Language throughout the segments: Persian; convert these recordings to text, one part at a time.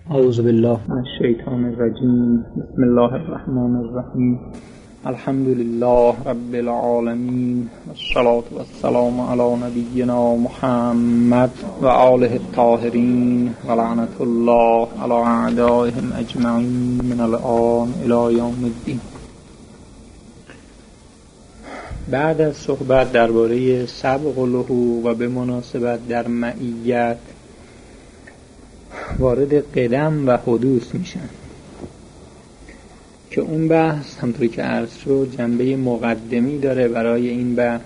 اعوذ بالله من الشیطان الرجیم. بسم الله الرحمن الرحیم. الحمد لله رب العالمین والصلاة والسلام علی نبینا محمد و آله الطاهرین و لعنت الله علی اعدائهم اجمعین من الآن الی یوم الدین. بعد از صحبت درباره سبق الوحو و به مناسبت در معیت وارد قدم و حدوث میشن که اون بحث همطوری که عرض شد جنبه مقدمی داره. برای این بحث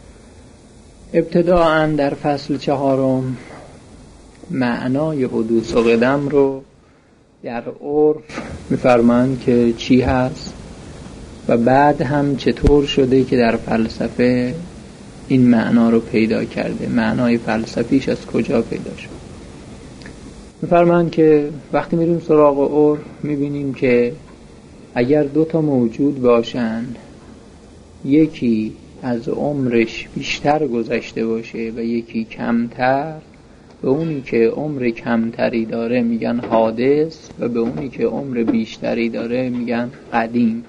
ابتداءً در فصل 4 معنای حدوث و قدم رو در عرف میفرمایند که چی هست و بعد هم چطور شده که در فلسفه این معنا رو پیدا کرده، معنای فلسفیش از کجا پیدا شد. میفرمایند که وقتی میریم سراغ عرف میبینیم که اگر 2 موجود باشن، یکی از عمرش بیشتر گذشته باشه و یکی کمتر، به اونی که عمر کمتری داره میگن حادث و به اونی که عمر بیشتری داره میگن قدیم.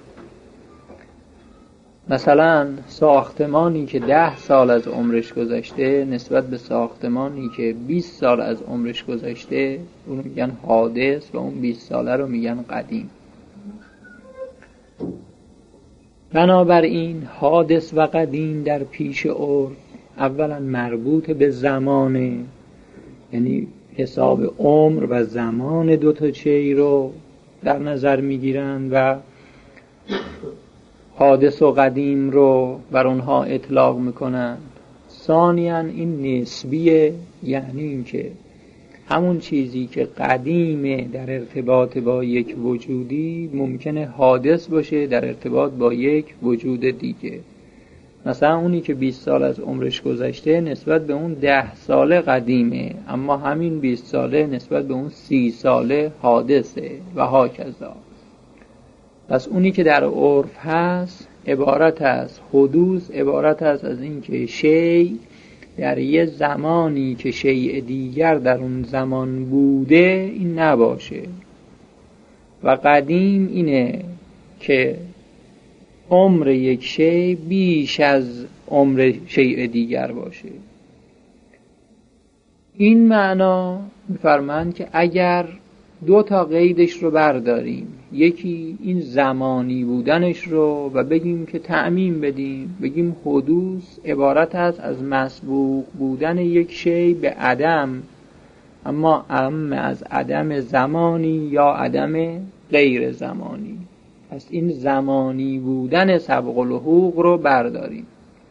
مثلا ساختمانی که 10 سال از عمرش گذشته نسبت به ساختمانی که 20 سال از عمرش گذشته اون میگن حادث و اون 20 ساله رو میگن قدیم. بنابراین حادث و قدیم در پیش عرف اولا مربوط به زمانه، یعنی حساب عمر و زمان 2 چیز رو در نظر میگیرن و حادث و قدیم رو بر اونها اطلاق میکنن. ثانیاً این نسبیه، یعنی این که همون چیزی که قدیمه در ارتباط با یک وجودی ممکنه حادث باشه در ارتباط با یک وجود دیگه. مثلا اونی که 20 سال از عمرش گذشته نسبت به اون 10 ساله قدیمه، اما همین 20 ساله نسبت به اون 30 ساله حادثه و هاکذا. پس اونی که در عرف هست عبارت از حدوث، عبارت است از این که شیء در یه زمانی که شیء دیگر در اون زمان بوده این نباشه، و قدیم اینه که عمر یک شیء بیش از عمر شیء دیگر باشه. این معنا می‌فرمایند که اگر 2 قیدش رو برداریم، یکی این زمانی بودنش رو و بگیم که تعمیم بدیم، بگیم حدوث عبارت است از مسبوق بودن یک شیء به عدم، اما اعم از عدم زمانی یا عدم غیر زمانی. پس این زمانی بودن سبق الحقوق رو برداریم.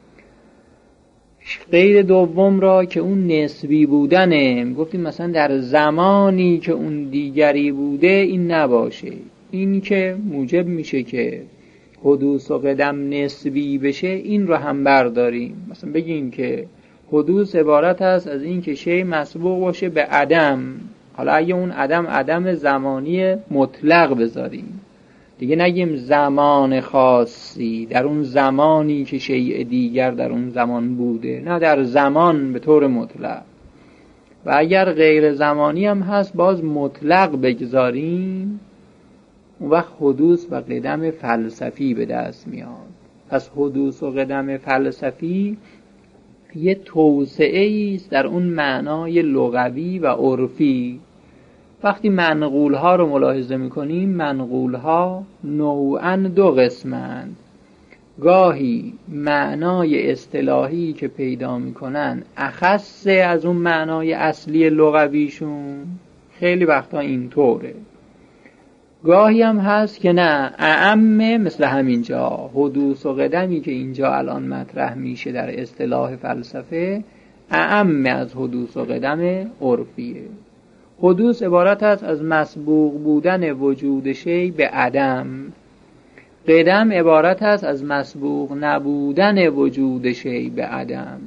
قید دوم را که اون نسبی بودنه، گفتیم مثلا در زمانی که اون دیگری بوده این نباشه. این که موجب میشه که حدوث و قدم نسبی بشه این رو هم برداریم. مثلا بگیم که حدوث عبارت است از این که شیء مسبوق باشه به عدم. حالا اگه اون عدم زمانی مطلق بذاریم دیگه، نگیم زمان خاصی در اون زمانی که شیء دیگر در اون زمان بوده، نه در زمان به طور مطلق. و اگر غیر زمانی هم هست باز مطلق بگذاریم، اون وقت حدوث و قدم فلسفی به دست میاد. پس حدوث و قدم فلسفی یه توسعه است در اون معنای لغوی و عرفی. وقتی منقول ها رو ملاحظه میکنیم، منقول ها نوعاً 2 قسمند. گاهی معنای اصطلاحی که پیدا میکنن اخص از اون معنای اصلی لغویشون، خیلی وقتا اینطوره. گاهی هم هست که نه، اعم، مثل همینجا حدوث و قدمی که اینجا الان مطرح میشه در اصطلاح فلسفه اعم از حدوث و قدم عرفیه. حدوث عبارت است از مسبوق بودن وجود شیء به عدم. قدم عبارت است از مسبوق نبودن وجود شیء به عدم.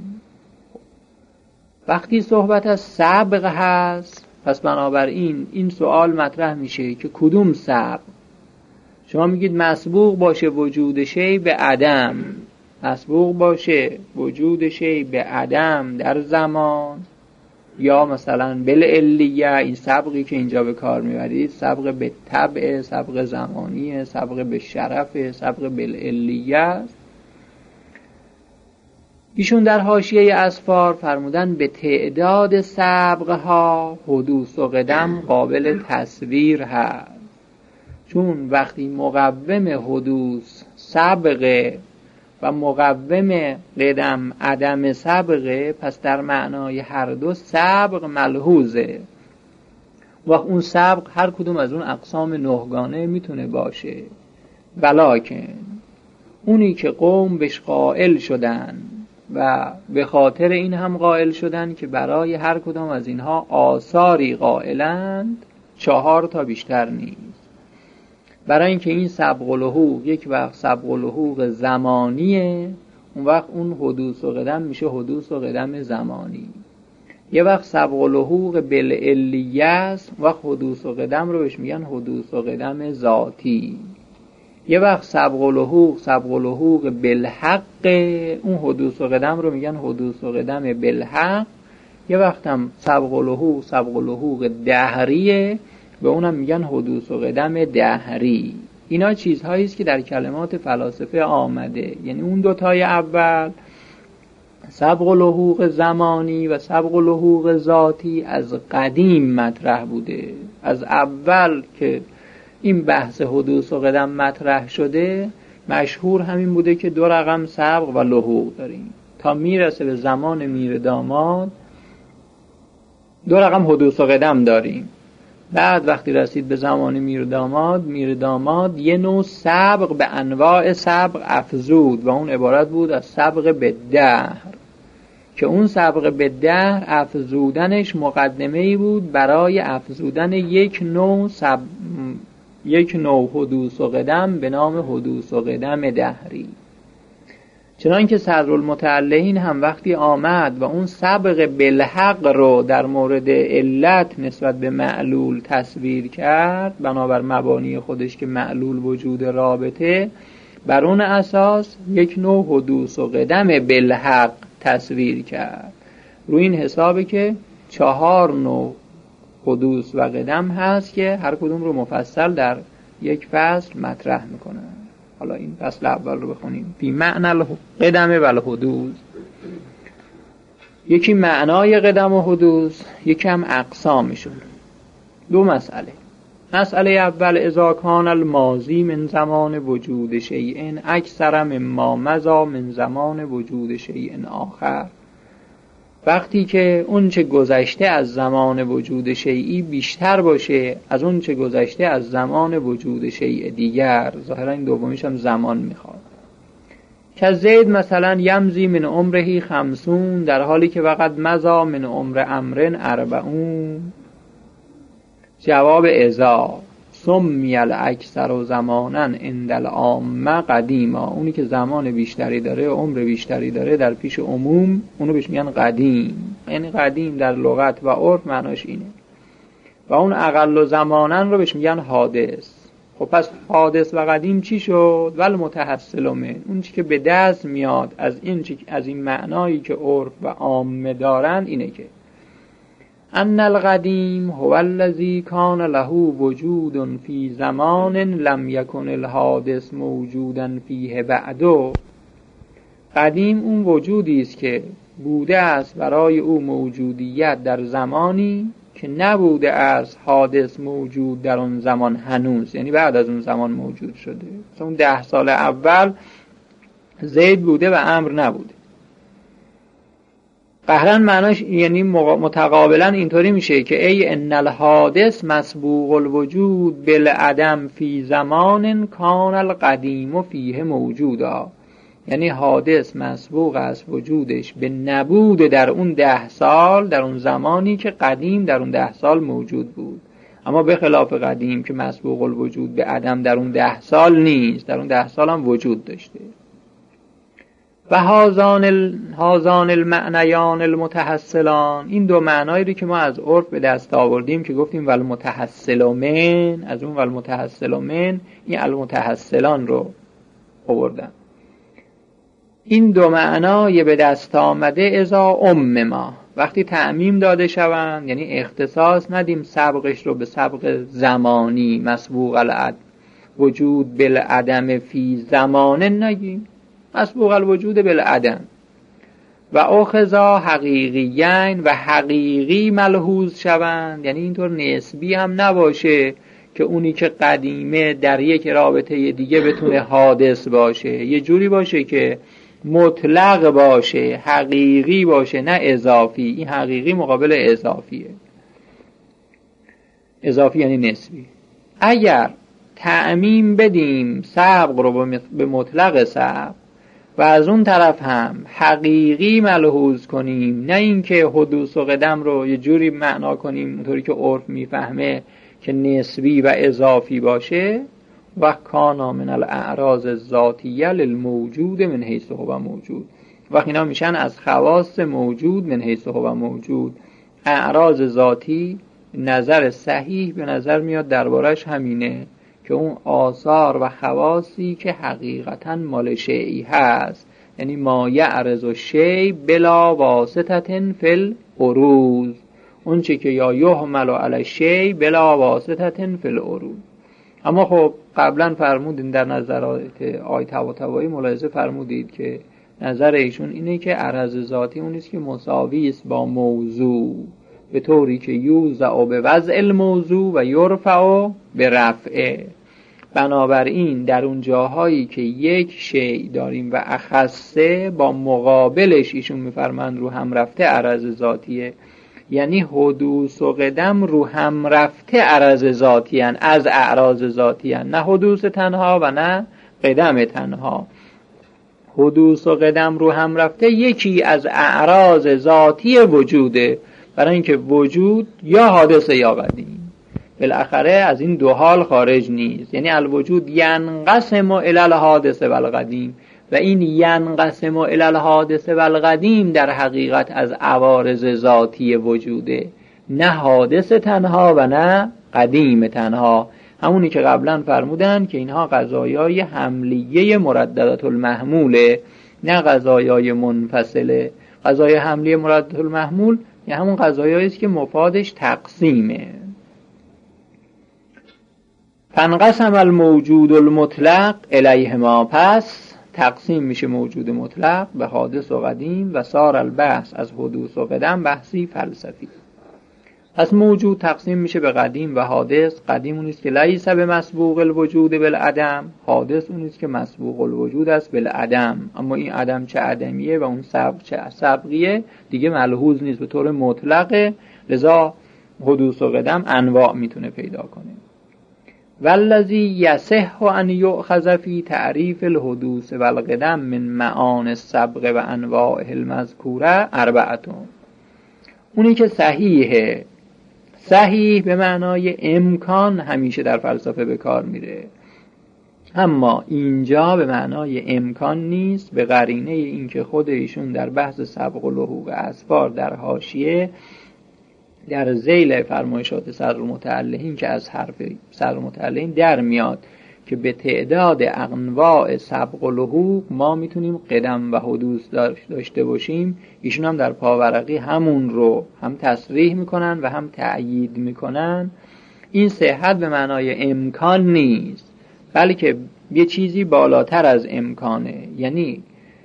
وقتی صحبت از سبق هست، پس بنابراین این سوال مطرح میشه که کدوم سبق؟ شما میگید مسبوق باشه وجود شیء به عدم، مسبوق باشه وجود شیء به عدم در زمان، یا مثلا بالعلیه، این سبقی که اینجا به کار میبرید سبق به طبع، سبق زمانیه، سبق به شرف، سبق بالعلیه است. ایشون در حاشیه اسفار فرمودن به تعداد سبقها حدوث و قدم قابل تصویر هست، چون وقتی مقوم حدوث سبقه و مقوم قدم عدم سبقه، پس در معنای هر دو سبق ملحوظه. وقت اون سبق هر کدوم از اون اقسام نهگانه میتونه باشه، ولکن اونی که قوم بهش قائل شدن و به خاطر این هم قائل شدن که برای هر کدام از اینها آثاری قائلند، 4 تا بیشتر نیست. برای اینکه این سبق الحقوق یک وقت سبق الحقوق زمانیه، اون وقت اون حدوث و قدم میشه حدوث و قدم زمانی. یه وقت سبق الحقوق بالعلیه است، اون وقت حدوث و قدم رو بهش میگن حدوث و قدم ذاتی. یه وقت سبق الحقوق بالحق، اون حدوث و قدم رو میگن حدوث و قدم بالحق. یه وقت هم سبق الحقوق دهریه، به اونم میگن حدوث و قدم دهری. اینا چیزهایی است که در کلمات فلاسفه آمده، یعنی اون دوتای اول سبق الحقوق زمانی و سبق الحقوق ذاتی از قدیم مطرح بوده. از اول که این بحث حدوث و قدم مطرح شده، مشهور همین بوده که 2 رقم سبق و لحوق داریم، تا میرسه به زمان میر داماد 2 رقم حدوث و قدم داریم. بعد وقتی رسید به زمان میر داماد یه نوع سبق به انواع سبق افزود و اون عبارت بود از سبق به دهر، که اون سبق به دهر افزودنش مقدمه‌ای بود برای افزودن یک نوع حدوث و قدم به نام حدوث و قدم دهری. چنانکه صدرالمتعلقین هم وقتی آمد و اون سبق بالحق رو در مورد علت نسبت به معلول تصویر کرد، بنابر مبانی خودش که معلول وجود رابطه، بر اون اساس یک نوع حدوث و قدم بالحق تصویر کرد. روی این حسابه که 4 نوع حدوث و قدم هست که هر کدوم رو مفصل در یک فصل مطرح میکنه. حالا این فصل اول رو بخونیم. فی معنی القدم و الحدوث. یکی معنای قدم و حدوث، یکی هم اقسامشون. 2 مسئله. مسئله اول، اذا کان الماضی من زمان وجود شیء اکثر مما مضی من زمان وجود شیء آخر. وقتی که اون چه گذشته از زمان وجود شیئی بیشتر باشه از اون چه گذشته از زمان وجود شیء دیگر. ظاهرا این دومیش هم زمان میخواد. که زید مثلا یمضی من عمره 50، در حالی که وقت مضی من عمر امرن 40. جواب اذا سمی الاکثر و زمانن عند العامه قدیما. اونی که زمان بیشتری داره، عمر بیشتری داره در پیش عموم، اونو بهش میگن قدیم. یعنی قدیم در لغت و عرف معناش اینه. و اون اقل و زمانن رو بهش میگن حادث. خب پس حادث و قدیم چی شد؟ ول متحصل من، اون چی که به دست میاد از این معنایی که عرف و عامه دارن اینه که ان القدیم هو الذی کان له وجود فی زمان لم یکن الحادث موجودا فیه بعد. قدیم اون وجودی است که بوده است برای او موجودیت در زمانی که نبوده است حادث موجود در اون زمان هنوز، یعنی بعد از اون زمان موجود شده. مثلا اون 10 سال اول زید بوده و امر نبوده. قهرن معناش یعنی متقابلا اینطوری میشه که ای ان الحادث مسبوق الوجود بالعدم فی زمان کان القدیم فیه موجودا. یعنی حادث مسبوق است وجودش به نبود در اون 10 سال، در اون زمانی که قدیم در اون 10 سال موجود بود. اما به خلاف قدیم که مسبوق الوجود به عدم در اون 10 سال نیست، در اون 10 سال هم وجود داشته. و هازان المعنیان المتحصلان، این 2 معنایی رو که ما از عرف به دست آوردیم که گفتیم والمتحصل من، از اون والمتحصل من این المتحصلان رو آوردن. این 2 معنای به دست آمده اذا ما، وقتی تعمیم داده شوند، یعنی اختصاص ندیم سبقش رو به سبق زمانی، مسبوق الوجود بالعدم فی زمان نگیم، مسبوق الوجود بالعدم. و اخذا حقیقیین، و حقیقی ملحوظ شوند، یعنی اینطور نسبی هم نباشه که اونی که قدیمه در یک رابطه دیگه بتونه حادث باشه، یه جوری باشه که مطلق باشه، حقیقی باشه، نه اضافی. این حقیقی مقابل اضافیه. اضافی یعنی نسبی. اگر تعمیم بدیم سبق رو به مطلق سبق و از اون طرف هم حقیقی ملحوظ کنیم، نه اینکه حدوث و قدم رو یه جوری معنا کنیم اونطوری که عرف میفهمه که نسبی و اضافی باشه، و کانا من الاعراض الذاتیه للموجود من حیث هو موجود، و اینا میشن از خواص موجود من حیث هو موجود. اعراض ذاتی نظر صحیح به نظر میاد دربارش همینه که اون آثار و خواصی که حقیقتا مال شیئی هست، یعنی ما یعرض الشیء بلا واسطة فی العروض، اون چه که یا یحمل علی الشیء بلا واسطة فی العروض. اما خب قبلا فرمودین در نظرات آیه طباطبایی ملاحظه فرمودید که نظر ایشون اینه که عرض ذاتی اون است که مساوی است با موضوع، به طوری که یوضع به وضع الموضوع و یرفع به رفعه. بنابراین در اون جاهایی که یک شیء داریم و اخصه، با مقابلش ایشون میفرمند رو هم رفته عرض ذاتیه، یعنی حدوث و قدم رو هم رفته عرض ذاتی هن، از اعراض ذاتی هن، نه حدوث تنها و نه قدم تنها. حدوث و قدم رو هم رفته یکی از اعراض ذاتی وجوده، برای اینکه وجود یا حادثه یا قدیم، بالاخره از این دو حال خارج نیست. یعنی الوجود ینقسم الی الحادثه و القدیم، و این ینقسم الی الحادثه و القدیم در حقیقت از عوارض ذاتی وجوده، نه حادث تنها و نه قدیم تنها. همونی که قبلا فرمودن که اینها قضایای حملیه مرددات المحموله، نه قضایای منفصله. قضای حملیه مرددات المحمول یعنی همون قضایایی است که مفادش تقسیمه. فانقسم الموجود المطلق الیهما، پس تقسیم میشه موجود مطلق به حادث و قدیم، و صار البحث از حدوث و قدم بحثی فلسفی. پس موجود تقسیم میشه به قدیم و حادث. قدیم اونیست که لیس به مسبوق الوجود بالعدم، حادث اونیست که مسبوق الوجود است بالعدم. اما این عدم چه عدمیه و اون سبق چه سبقیه دیگه ملحوظ نیست به طور مطلقه، لذا حدوث و قدم انواع میتونه پیدا کنه. والذی یصح ان یؤخذ فی تعریف الحدوث والقدم من معانی السبق و انواعه المذکوره اربعتون. اونی که صحیحه، صحیح به معنای امکان همیشه در فلسفه به کار میره، اما اینجا به معنای امکان نیست، به قرینه این که خود ایشون در بحث سبق و لحوق اسفار در حاشیه در ذیل فرمایشات صدرالمتعلقین که از حرف صدرالمتعلقین در میاد که به تعداد انواع سبق و لحوق ما میتونیم قدم و حدوث داشته باشیم. ایشون هم در پاورقی همون رو هم تصریح میکنن و هم تأیید میکنن. این صحت به معنای امکان نیست، بلکه یه چیزی بالاتر از امکانه، یعنی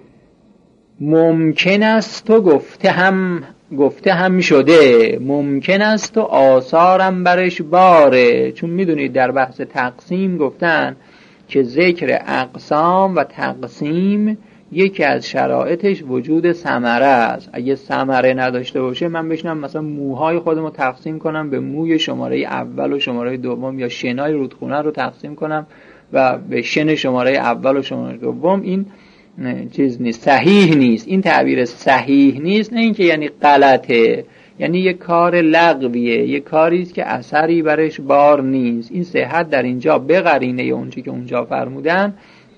ممکن است و گفته هم شده، ممکن است و آثارم برش باره. چون میدونید در بحث تقسیم گفتن که ذکر اقسام و تقسیم یکی از شرایطش وجود ثمره است. اگه ثمره نداشته باشه، من بشنم مثلا موهای خودم رو تقسیم کنم به موی شماره اول و شماره دوم، یا شنای رودخونه رو تقسیم کنم و به شن شماره اول و شماره دوم، این چیز نیست، صحیح نیست. این تعبیر صحیح نیست، نه اینکه یعنی غلطه، یعنی یک کار لغویه، یک کاری است که اثری برش بار نیست. این صحت در اینجا به قرینه اونچه که اونجا فرمودن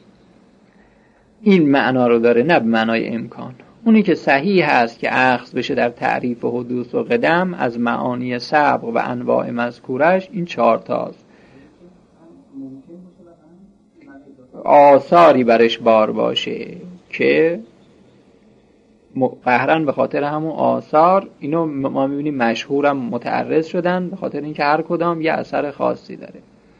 این معنا رو داره، نه به معنای امکان. اونی که صحیح هست که اخذ بشه در تعریف حدوث و قدم از معانی سبق و انواع مذکورش این 4 تاست. آثاری برش بار باشه که قهرن به خاطر همون آثار، اینو ما میبینیم مشهورم متعرض شدن به خاطر اینکه هر کدام یه اثر خاصی داره.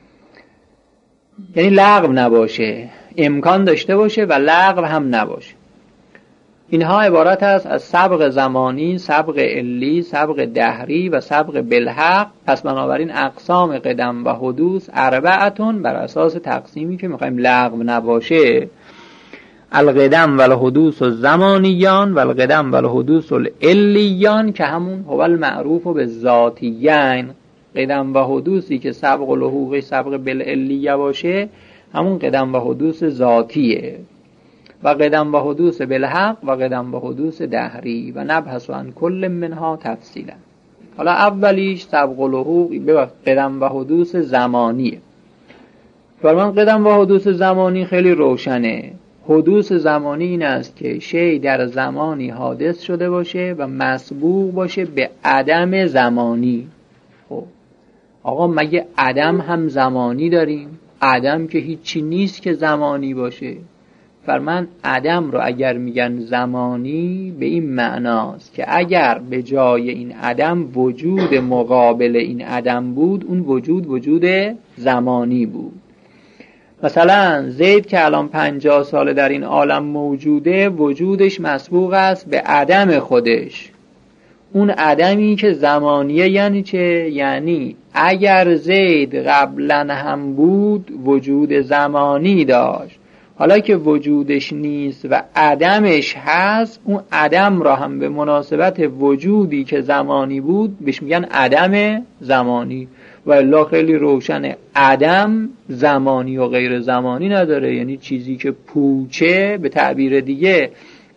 یعنی لغو نباشه، امکان داشته باشه و لغو هم نباشه. اینها عبارت است از سبق زمانی، سبق علی، سبق دهری و سبق بالحق. پس بنابراین اقسام قدم و حدوث اربعتون بر اساس تقسیمی که میخوایم لغو نباشه: القدم و الحدوث الزمانیان و القدم و الحدوث العلیان، که همون هو المعروف بالذاتیین. قدم و حدوثی که سبق و لحوقش سبق بالعلیه باشه همون قدم و حدوث ذاتیه، و قدم و حدوث بالحق و قدم و حدوث دهری، و نبحث عن کل منها تفصیلا. حالا اولیش سبق و لحوق به قدم و حدوث زمانیه. فرمان قدم و حدوث زمانی خیلی روشنه. حدوث زمانی این است که شی در زمانی حادث شده باشه و مسبوق باشه به عدم زمانی. خب آقا مگه عدم هم زمانی داریم؟ عدم که هیچی نیست که زمانی باشه. فرمان عدم رو اگر میگن زمانی به این معناست که اگر به جای این عدم وجود مقابل این عدم بود، اون وجود زمانی بود. مثلا زید که الان 50 ساله در این عالم موجوده، وجودش مسبوق است به عدم خودش. اون عدمی که زمانیه یعنی چه؟ یعنی اگر زید قبلا هم بود وجود زمانی داشت، حالا که وجودش نیست و عدمش هست، اون عدم را هم به مناسبت وجودی که زمانی بود بهش میگن عدم زمانی. و الا خیلی روشنه، عدم زمانی و غیر زمانی نداره. یعنی چیزی که پوچه، به تعبیر دیگه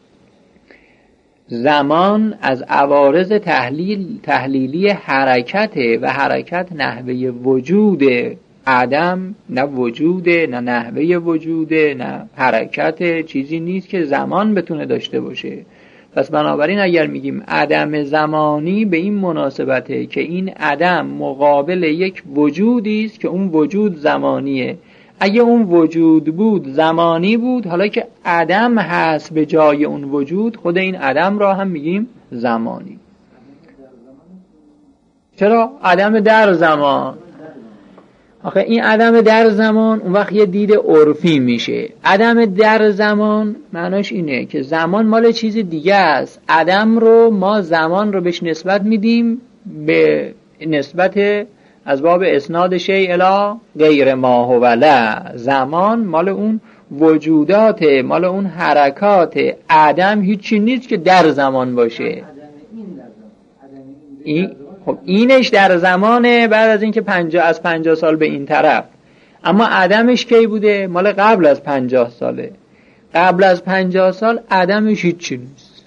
زمان از عوارض تحلیلی حرکته و حرکت نحوه وجوده. عدم نه وجوده، نه نحوه وجوده، نه حرکت. چیزی نیست که زمان بتونه داشته باشه. پس بنابراین اگر میگیم عدم زمانی به این مناسبته که این عدم مقابل یک وجودی است که اون وجود زمانیه. اگه اون وجود بود زمانی بود، حالا که عدم هست به جای اون وجود، خود این عدم را هم میگیم زمانی. چرا؟ عدم در زمان. آخه این عدم در زمان اون وقت یه دید عرفی میشه. عدم در زمان معناش اینه که زمان مال چیز دیگه است. عدم رو ما زمان رو بهش نسبت میدیم به نسبت از باب اسناد شیء الی غیر ما هو له. زمان مال اون وجودات، مال اون حرکات. عدم هیچی نیست که در زمان باشه. خب اینش در زمانه بعد از اینکه 50 سال به این طرف. اما عدمش کی بوده؟ مال قبل از 50 ساله. قبل از 50 سال عدمش هیچی نیست.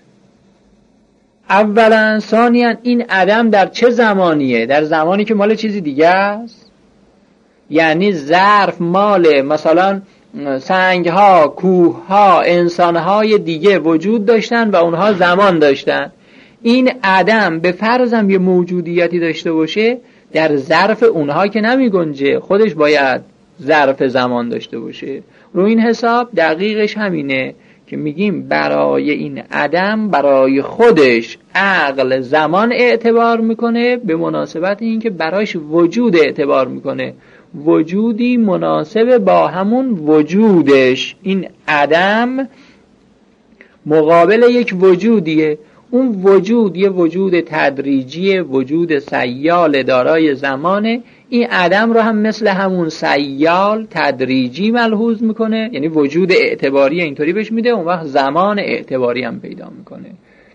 اولا. ثانیا این عدم در چه زمانیه؟ در زمانی که مال چیزی دیگه است. یعنی ظرف مال مثلا سنگ ها، کوه ها، انسان های دیگه وجود داشتن و اونها زمان داشتن. این عدم به فرضم یه موجودیتی داشته باشه، در ظرف اونها که نمی گنجه، خودش باید ظرف زمان داشته باشه. رو این حساب دقیقش همینه که میگیم برای این عدم، برای خودش عقل زمان اعتبار میکنه به مناسبت این که برایش وجود اعتبار میکنه، وجودی مناسب با همون وجودش. این عدم مقابل یک وجودیه. اون وجود یه وجود تدریجی، وجود سیال دارای زمانه. این عدم رو هم مثل همون سیال تدریجی ملحوظ میکنه، یعنی وجود اعتباری اینطوری بهش میده، اون وقت زمان اعتباری هم پیدا میکنه.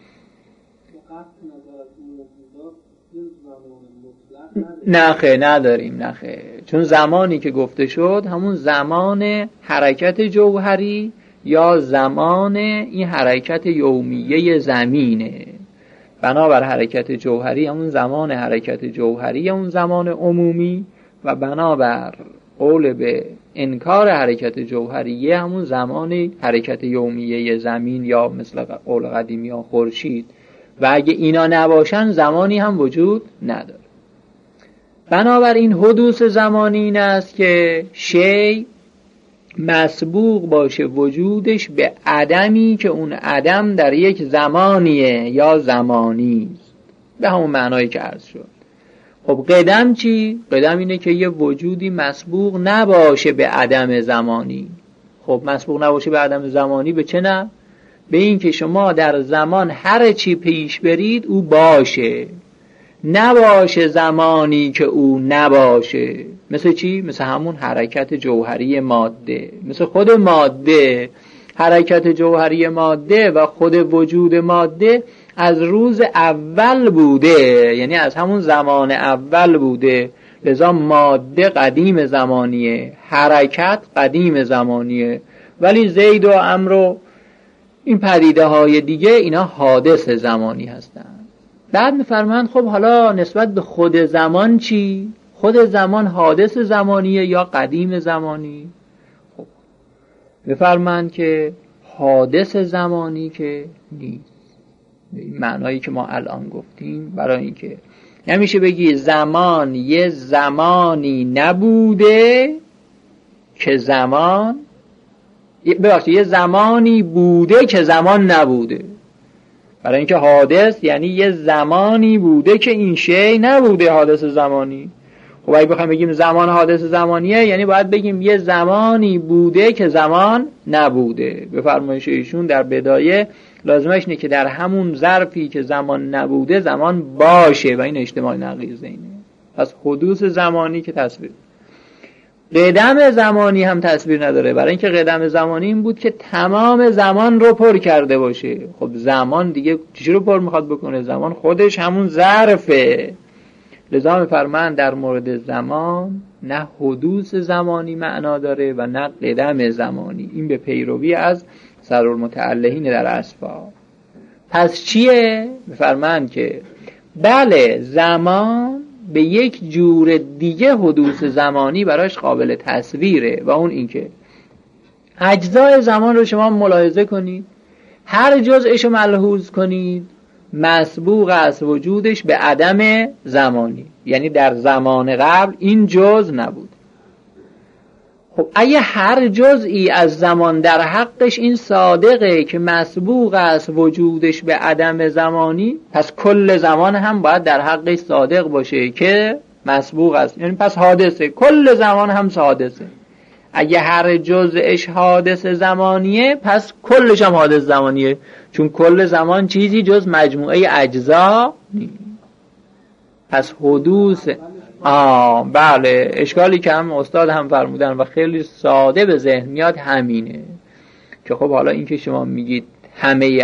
نخه نداریم، نخه. چون زمانی که گفته شد همون زمان حرکت جوهری یا زمان این حرکت یومیه زمینه. بنابر حرکت جوهری همون زمان حرکت جوهری، همون زمان عمومی، و بنابر قول به انکار حرکت جوهریه همون زمان حرکت یومیه زمین یا مثل قول قدیمی ها خورشید. و اگه اینا نباشن زمانی هم وجود نداره. بنابر این حدوث زمانی این است که شی مسبوق باشه وجودش به عدمی که اون عدم در یک زمانیه یا زمانی، به همون معنایی که عرض شد. خب قدم چی؟ قدم اینه که یه وجودی مسبوق نباشه به عدم زمانی. خب مسبوق نباشه به عدم زمانی به چه نه؟ به این که شما در زمان هر چی پیش برید او باشه، نباشه زمانی که او نباشه. مثل چی؟ مثل همون حرکت جوهری ماده، مثل خود ماده. حرکت جوهری ماده و خود وجود ماده از روز اول بوده، یعنی از همون زمان اول بوده، لذا ماده قدیم زمانیه، حرکت قدیم زمانیه. ولی زید و عمرو و این پدیده های دیگه اینا حادث زمانی هستن. بعد میفرمایند خب حالا نسبت به خود زمان چی؟ خود زمان حادث زمانیه یا قدیم زمانی؟ خب میفرمایند که حادث زمانی که نیست. این معنایی که ما الان گفتیم، برای اینکه نمیشه بگی زمان یه زمانی نبوده که زمان، ببخشید یه زمانی بوده که زمان نبوده. برای اینکه حادث یعنی یه زمانی بوده که این شی نبوده، حادث زمانی. خب اگه بخوایم بگیم زمان حادث زمانیه، یعنی باید بگیم یه زمانی بوده که زمان نبوده. به فرمایش ایشون در بدایه لازمش اینه که در همون ظرفی که زمان نبوده زمان باشه و این اجتماع نقیض اینه. پس حدوث زمانی که تصویر، قدم زمانی هم تصویر نداره، برای اینکه قدم زمانی این بود که تمام زمان رو پر کرده باشه. خب زمان دیگه چی رو پر میخواد بکنه؟ زمان خودش همون ظرفه. لذا میفرمایند در مورد زمان نه حدوث زمانی معنا داره و نه قدم زمانی. این به پیروی از سرالمتعلهین در اسفار. پس چیه؟ میفرمایند که بله زمان به یک جور دیگه حدوث زمانی براش قابل تصویره و اون این که اجزای زمان رو شما ملاحظه کنید، هر جزءش رو ملحوظ کنید، مسبوق از وجودش به عدم زمانی، یعنی در زمان قبل این جزء نبود. خب اگه هر جزئی از زمان در حقش این صادقه که مسبوق از وجودش به عدم زمانی، پس کل زمان هم باید در حقش صادق باشه که مسبوق است، یعنی پس حادثه، کل زمان هم حادثه. اگه هر جزءش حادث زمانیه پس کلش هم حادث زمانیه، چون کل زمان چیزی جز مجموعه اجزا نیست. پس حدوث بله، اشکالی که هم استاد هم فرمودن و خیلی ساده به ذهن میاد همینه که خب حالا این که شما میگید همه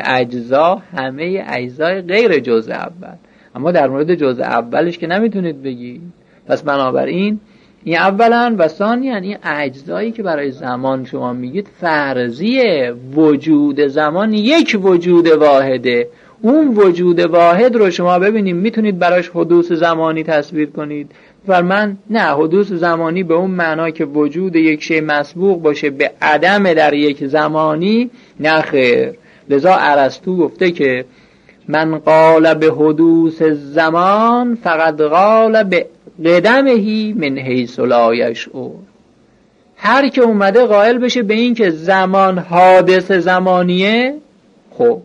اجزای غیر جزء اول، اما در مورد جزء اولش که نمیتونید بگید. پس بنابراین این اولا و ثانیاً این اجزایی که برای زمان شما میگید فرضیه. وجود زمان یک وجود واحده، اون وجود واحد رو شما ببینید میتونید براش حدوث زمانی تصویر کنید. فرمان نه، حدوث زمانی به اون معنا که وجود یک شی مسبوق باشه به عدم در یک زمانی، نه خیر. لذا ارسطو گفته که من قال به حدوث زمان فقط قال به قدمهی من حیث لا یشعر. هر که اومده قائل بشه به این که زمان حادث زمانیه. خب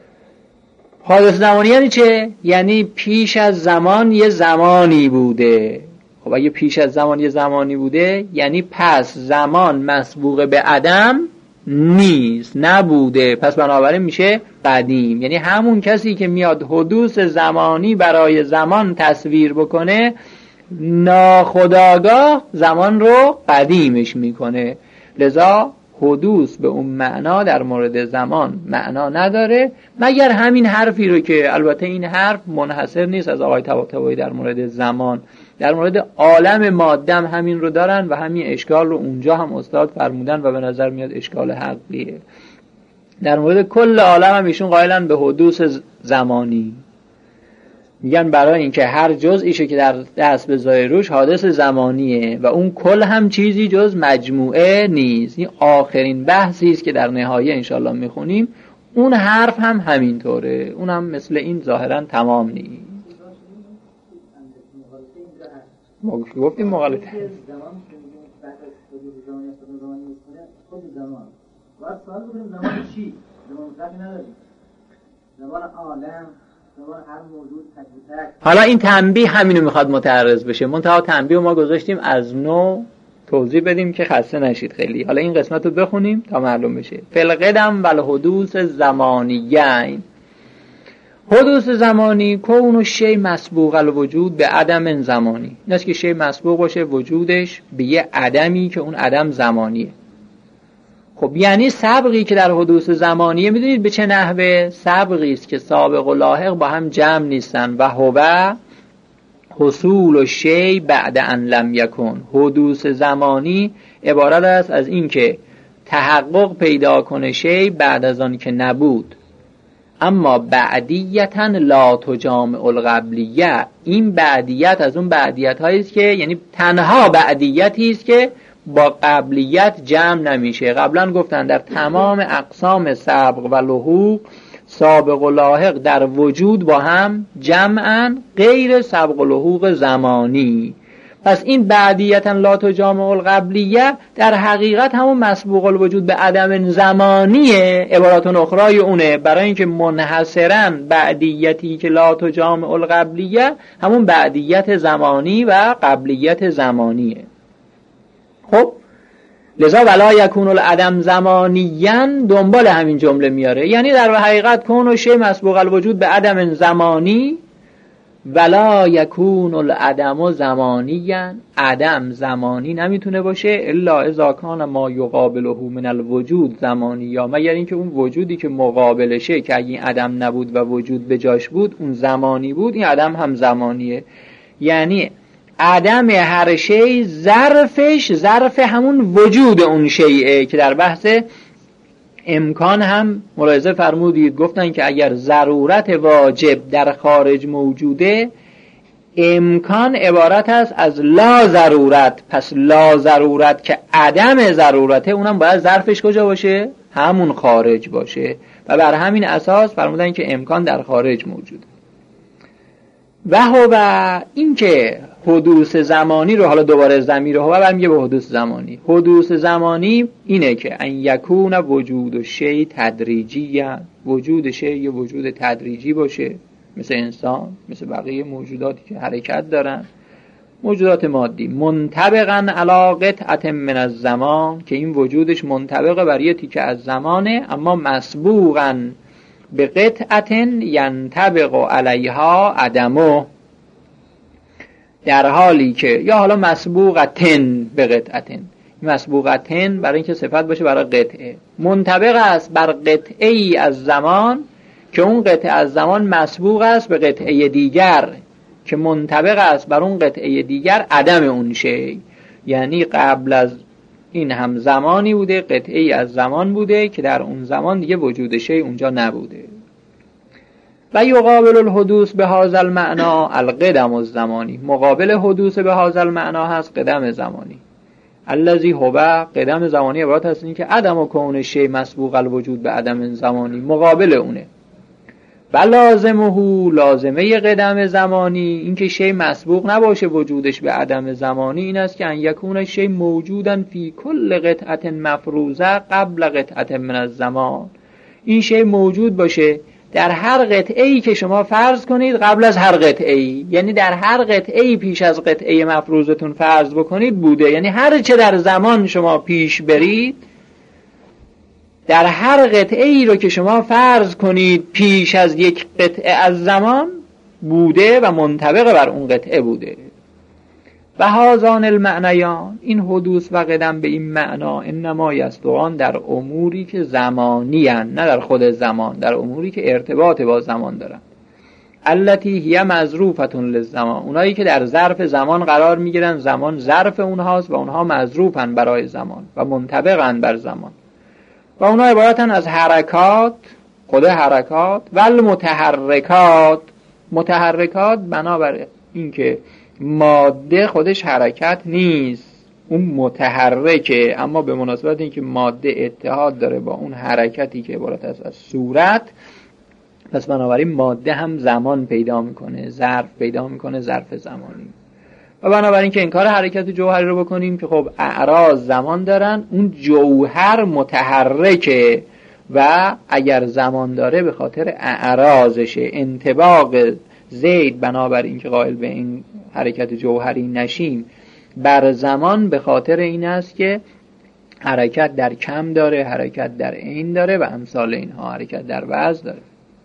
حادث زمانی یعنی چه؟ یعنی پیش از زمان یه زمانی بوده. خب اگه پیش از زمان یه زمانی بوده یعنی پس زمان مسبوق به عدم نیست، نبوده، پس بنابراین میشه قدیم. یعنی همون کسی که میاد حدوث زمانی برای زمان تصویر بکنه ناخودآگاه زمان رو قدیمش میکنه. لذا حدوث به اون معنا در مورد زمان معنا نداره، مگر همین حرفی رو که البته این حرف منحصر نیست از آقای طباطبایی در مورد زمان، در مورد عالم ماده هم همین رو دارن و همین اشکال رو اونجا هم استاد فرمودن و به نظر میاد اشکال حقیه. در مورد کل عالم هم ایشون قائلن به حدوث زمانی. میگن برای اینکه هر جزئیشه که در دست بذاره روش حادث زمانیه و اون کل هم چیزی جز مجموعه نیست. این آخرین بحثی است که در نهایه انشالله میخونیم. اون حرف هم همینطوره، اون هم مثل این ظاهرا تمام نیست. ما گفتیم مغالطه زمان که میگیم بعد از حدود زمانی است زمانی میکنه خود زمان باید سوال بکنیم زمان چی؟ زمان مطلقی نداریم، زمان عالم، زمان هر موجود تک. حالا این تنبیه همینو میخواد متعرض بشه. منتها تنبیه ما گذاشتیم از نو توضیح بدیم که خسته نشید خیلی. حالا این قسمت رو بخونیم تا معلوم بشه. فالقدم والحدوث زمانیین. حدوث زمانی کون الشیء مسبوق الوجود به عدم زمانی. این است که شیء مسبوق باشه وجودش به یه عدمی که اون عدم زمانیه. خب یعنی سبقی که در حدوث زمانیه میدونید به چه نحوه؟ سبقی است که سابق و لاحق با هم جمع نیستن و هو حصول الشیء بعد ان لم یکن. حدوث زمانی عبارت است از این که تحقق پیدا کنه شیء بعد از آن که نبود. اما بعدیتا لا تجامع القبلیه. این بعدیت از اون بعدیت هایی است که یعنی تنها بعدیتی است که با قبلیت جمع نمیشه. قبلا گفتن در تمام اقسام سبق و لحوق سابق و لاحق در وجود با هم جمعن غیر سبق و لحوق زمانی. پس این بعدیتا لا تجامع القبلیه در حقیقت همون مسبوق الوجود به عدم زمانیه. عبارات اخرای اونه برای اینکه منحصرا بعدیتی که لا تجامع القبلیه همون بعدیت زمانی و قبلیت زمانیه. خب لذا ولا یکون العدم زمانیاً دنبال همین جمله میاره، یعنی در حقیقت کون و شی مسبوق الوجود به عدم زمانی ولا یکون العدم زمانیاً. عدم زمانی نمیتونه باشه الا اذا کان ما یقابله من الوجود زمانی، یا مگر اینکه اون وجودی که مقابلشه که اگه این عدم نبود و وجود به جاش بود اون زمانی بود، این عدم هم زمانیه. یعنی عدم هر شی ظرفش ظرف همون وجود اون شیء که در بحث امکان هم ملاحظه فرمودید گفتن که اگر ضرورت واجب در خارج موجوده امکان عبارت است از لا ضرورت. پس لا ضرورت که عدم ضرورته اونم باید ظرفش کجا باشه؟ همون خارج باشه و بر همین اساس فرمودن که امکان در خارج موجوده. و هو این که حدوث زمانی رو حالا دوباره ضمیر هو برمیگه به حدوث زمانی. حدوث زمانی اینه که ان یکون وجود الشیء تدریجیاً، وجود شیء یه وجود تدریجی باشه، مثل انسان، مثل بقیه موجوداتی که حرکت دارن، موجودات مادی، منطبقاً علی قطعة من الزمان، که این وجودش منطبق بر یه تیکه از زمانه، اما مسبوقاً به قطعة ینطبق علیها عدمه، در حالی که یا حالا مسبوقتن به قطعتن، مسبوقتن برای اینکه صفت باشه برای قطعه، منطبق است بر قطعه ای از زمان که اون قطعه از زمان مسبوق است به قطعه دیگر که منطبق است بر اون قطعه دیگر عدم اون شی. یعنی قبل از این هم زمانی بوده، قطعه ای از زمان بوده که در اون زمان دیگه وجود شی اونجا نبوده. و یقابل الحدوث به هذا المعنى القدم الزمانی. مقابل حدوث به هذا المعنى هست قدم زمانی. الذي هو قدم زمانی عبارت هست این که عدم و کون شی مسبوق الوجود به عدم زمانی مقابل اونه. و لازمه، لازمه قدم زمانی این که شی مسبوق نباشه وجودش به عدم زمانی این است که ان یکون شی موجودا فی کل قطعه مفروضه قبل قطعه من الزمان. این شی موجود باشه در هر قطعه‌ای که شما فرض کنید قبل از هر قطعه‌ای، یعنی در هر قطعه‌ای پیش از قطعه مفروضتون فرض بکنید بوده. یعنی هر چه در زمان شما پیش برید، در هر قطعه‌ای رو که شما فرض کنید پیش از یک قطعه از زمان بوده و منطبق بر اون قطعه بوده. و هذان المعنیان، این حدوث و قدم به این معنا، انما یصدقان در اموری که زمانی هستند، نه در خود زمان، در اموری که ارتباط با زمان دارند. التی هی مظروفه للزمان، اونایی که در ظرف زمان قرار میگیرن، زمان ظرف اونهاست و اونها مظروفن برای زمان و منطبقن بر زمان. و اونها عبارتن از حرکات، خود حرکات، و المتحرکات. متحرکات بنابر اینکه ماده خودش حرکت نیست، اون متحرکه، اما به مناسبت اینکه ماده اتحاد داره با اون حرکتی که عبارت است از صورت، پس بنابراین ماده هم زمان پیدا میکنه، ظرف پیدا میکنه، ظرف زمانی. و بنابراین که انکار حرکت جوهری رو بکنیم که خب اعراض زمان دارن، اون جوهر متحرکه و اگر زمان داره به خاطر اعراضشه. انطباق زید بنابراین که قائل به این حرکت جوهری نشیم بر زمان به خاطر این است که حرکت در کم داره، حرکت در عین داره و امثال اینها، حرکت در وزن داره.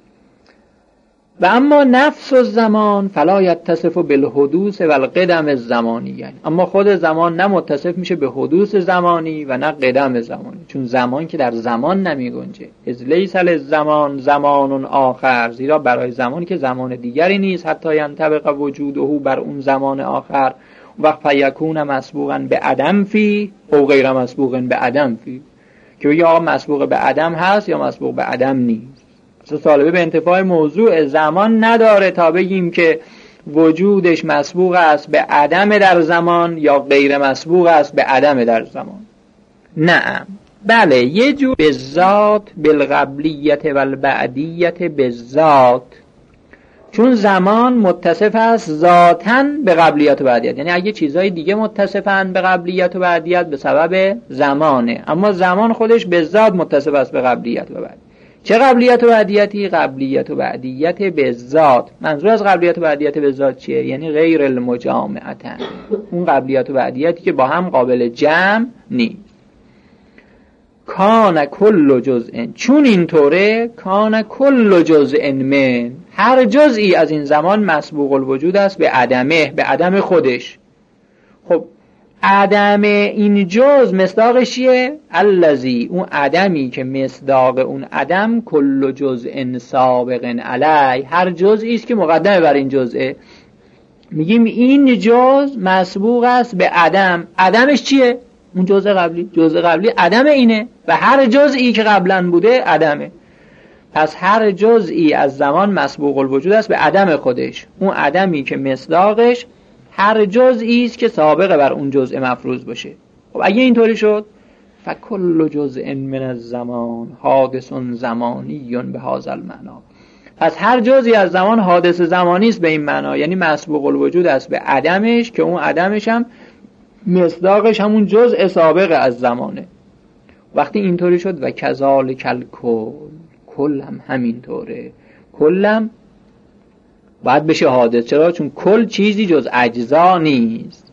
و اما نفس الزمان فلا یتصف بالحدوث و القدم الزمانی، یعنی اما خود زمان نه متصف میشه به حدوث زمانی و نه قدم زمانی، چون زمان که در زمان نمی گنجه. اذ لیس للزمان زمان آخر، زیرا برای زمان که زمان دیگری نیست حتی ینطبق وجوده بر اون زمان آخر، وقت فیکون مسبوقا به عدم فی او غیر مسبوقا به عدم فی، که یا مسبوق به عدم هست یا مسبوق به عدم نیست. طالبه به انتفاع موضوع زمان نداره تا بگیم که وجودش مسبوق است به عدم در زمان یا غیر مسبوق است به عدم در زمان. نعم بله، یه جور به ذات بالقبلیت و البعدیت به ذات، چون زمان متصف است ذاتاً به قبلیت و بعدیت، یعنی اگه چیزهای دیگه متصفن به قبلیت و بعدیت به سبب زمانه، اما زمان خودش به ذات متصف است به قبلیت و بعدیت. چه قبلیت و بعدیتی؟ قبلیت و بعدیت به ذات. منظور از قبلیت و بعدیت به ذات چیه؟ یعنی غیر المجامعتن، اون قبلیت و بعدیتی که با هم قابل جمع نیست. کان کل جزء، چون اینطوره کان کل جزء من، هر جزئی از این زمان مسبوق الوجود است به عدمه، به عدم خودش. خب عدم این جز مصداقش چیه؟ الذی، اون عدمی که مصداق اون عدم کل جزء سابق علی، هر جزئی است که مقدمه بر این جزئه. میگیم این جز مسبوق است به عدم. عدمش چیه؟ اون جزء قبلی. جزء قبلی عدم اینه و هر جزئی که قبلا بوده عدمه. پس هر جزئی از زمان مسبوق الوجود است به عدم خودش، اون عدمی که مصداقش هر جزئی است که سابق بر اون جزء مفروض باشه. خب اگه اینطوری شد فکل جزء من الزمان حادث زمانی به هذا المعنی، پس هر جزئی از زمان حادث زمانی است به این معنا، یعنی مسبوق الوجود است به عدمش که اون عدمش هم مصداقش همون جزء سابق از زمانه. وقتی اینطوری شد و کذالک الکل، کل هم همینطوره، کلم باید بشه حادث. چرا؟ چون کل چیزی جز اجزا نیست.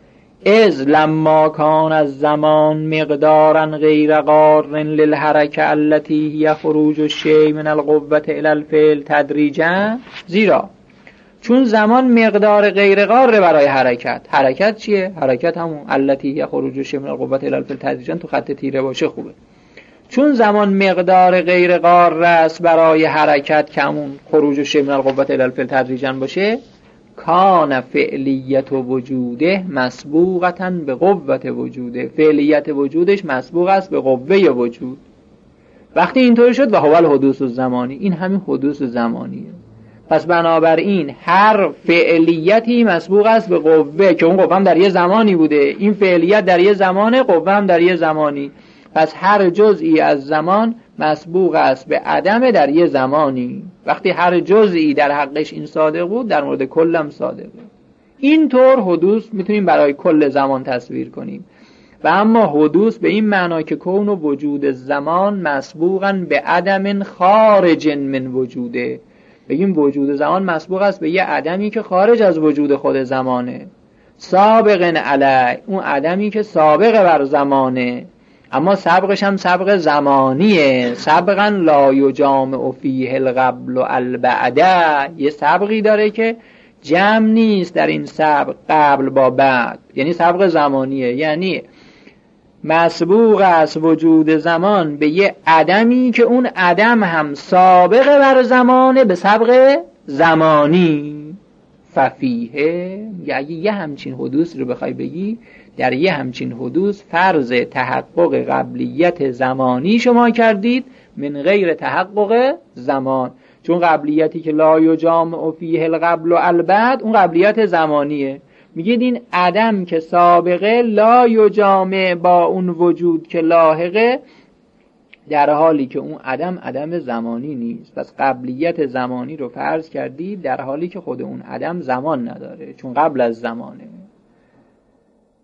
از لما کان از زمان مقدارا غیر قار للحرکه التي هي خروج الشیء من القوة الى الفعل تدریجا، زیرا چون زمان مقدار غیر قار برای حرکت. حرکت چیه؟ حرکت همون التي هي خروج الشیء من القوة الى الفعل تدریجا، تو خط تیره باشه خوبه. چون زمان مقدار غیر قار است برای حرکت که همون خروج الشیء من القوة الی الفعل تدریجا باشه، کان فعلیت وجوده مسبوقتا به قوت وجوده، فعلیت وجودش مسبوق است به قوه وجود. وقتی اینطور شد و هو الحدوث الزمانی، این همین حدوث زمانیه. پس بنابراین هر فعلیتی مسبوق است به قوه که اون قوه هم در یه زمانی بوده، این فعلیت در یه زمانه، قوه هم در یه زمانی. پس هر جزئی از زمان مسبوق است به عدم در یه زمانی. وقتی هر جزئی در حقش این صادق بود، در مورد کلم صادقه. اینطور حدوث میتونیم برای کل زمان تصویر کنیم. و اما حدوث به این معنا که کون و وجود زمان مسبوقاً به عدم خارج من وجوده، بگیم وجود زمان مسبوق است به یه عدمی که خارج از وجود خود زمانه، سابق علی، اون عدمی که سابق بر زمانه، اما سبقش هم سبق زمانیه. سبقا لا یجامع فیه القبل و البعد، یه سبقی داره که جمع نیست در این سبق قبل با بعد، یعنی سبق زمانیه. یعنی مسبوق است وجود زمان به یه عدمی که اون عدم هم سابق بر زمانه به سبق زمانی. ففیه، یعنی یه همچین حدوث رو بخوای بگی، در یه همچین حدوث فرض تحقق قبلیت زمانی شما کردید من غیر تحقق زمان، چون قبلیتی که لا یجامع فیه القبل و البعد اون قبلیت زمانیه. میگید این عدم که سابقه لا یجامع با اون وجود که لاحقه، در حالی که اون عدم زمانی نیست. پس قبلیت زمانی رو فرض کردید در حالی که خود اون عدم زمان نداره، چون قبل از زمانه.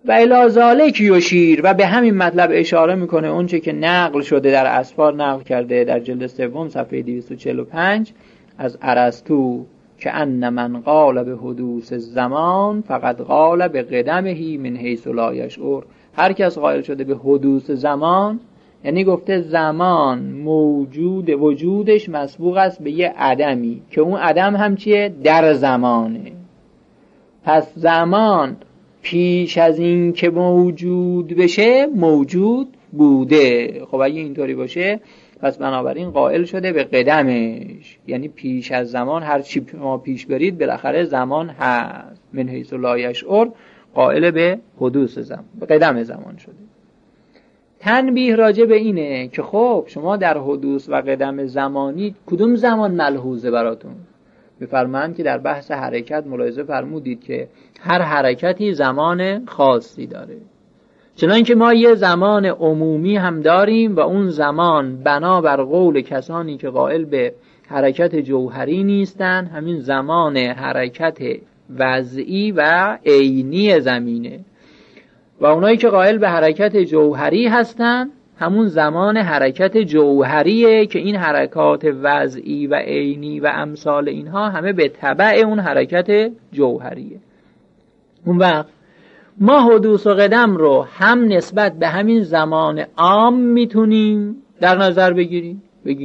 و الی ذالک یشیر، و به همین مطلب اشاره میکنه اونچه که نقل شده در اسفار نقل کرده در جلد سوم صفحه 245 از ارسطو که ان من قال به حدوث الزمان فقد قال به قدمه من حیث لا یشعر. هر کس قائل شده به حدوث زمان یعنی گفته زمان موجود، وجودش مسبوق است به یه عدمی که اون عدم هم چیه؟ در زمانه. پس زمان پیش از این که موجود بشه موجود بوده. خب اگه اینطوری باشه پس بنابراین قائل شده به قدمش، یعنی پیش از زمان هر چی ما پیش برید بالاخره زمان هست. من حیث لا یشعر قائل به حدوث زمان، به قدم زمان شده. تنبیه راجع به اینه که خب شما در حدوث و قدم زمانی کدوم زمان ملحوظه براتون؟ می‌فرمایند که در بحث حرکت ملاحظه فرمودید که هر حرکتی زمان خاصی داره، چنانکه ما یه زمان عمومی هم داریم و اون زمان بنابر قول کسانی که قائل به حرکت جوهری نیستن همین زمان حرکت وضعی و عینی زمینه، و اونایی که قائل به حرکت جوهری هستن همون زمان حرکت جوهریه که این حرکات وضعی و عینی و امثال اینها همه به تبع اون حرکت جوهریه. اون وقت ما حدوث و قدم رو هم نسبت به همین زمان عام میتونیم در نظر بگیریم.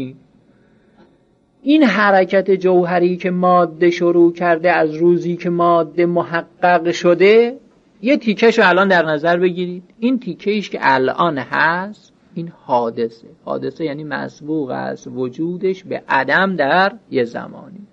این حرکت جوهری که ماده شروع کرده از روزی که ماده محقق شده، یه تیکه‌شو الان در نظر بگیرید. این تیکه‌ایش که الان هست این حادثه یعنی مسبوق است وجودش به عدم در یه زمانی.